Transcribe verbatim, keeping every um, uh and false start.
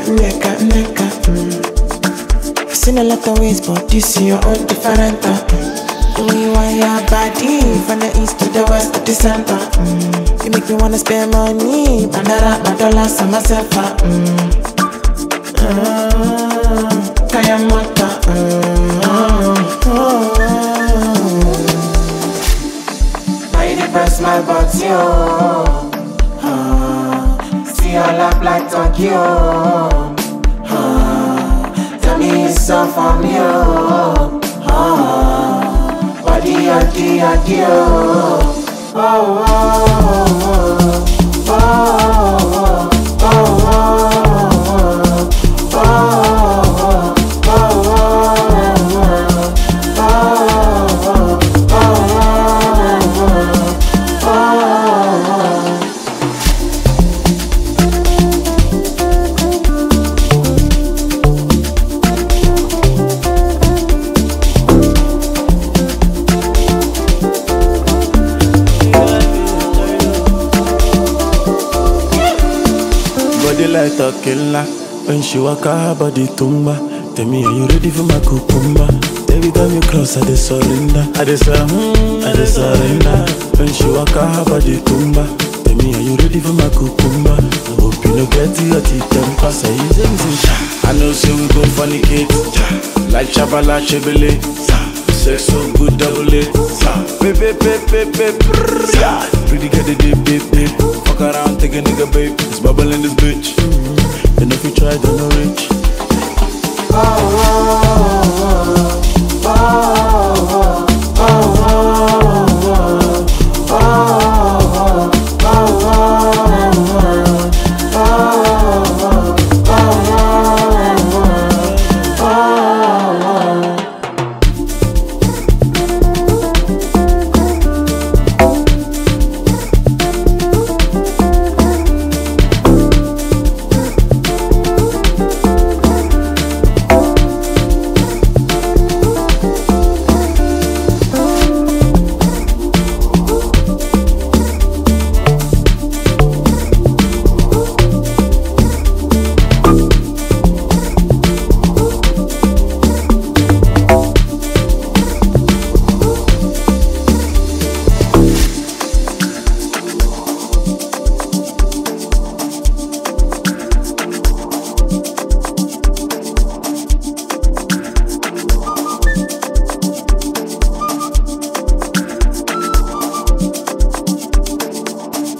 nigga, nigga. Mm. I've seen a lot of ways, but this is your own different. Uh. The way you want your body, from the east to the west to the center. Mm. You make me wanna spend money, bandara, my dollars, and myself. Uh. Mm. Mm. Kaya mata. Mm. Mm. Now you depress my body, oh. See all up like Tokyo. Uh, tell me it's all for me, oh. Uh, body, adi, adi, oh. Oh, oh, oh, oh, oh, oh, oh, like a killer. When she walk her body tumba. Tell me, are you ready for my cucumber? Every time you cross, I dey surrender. I dey say, hmm, I dey surrender. When she walk her body tumba. Tell me, are you ready for my cucumber? I hope you no get your teeth temper. Say it's easy. I know say we gon' fornicate. Like Chabala Chebele. Sex so good double it. Baby, baby, baby, baby. Pretty get the dip, dip, dip. Fuck around, take a nigga, babe.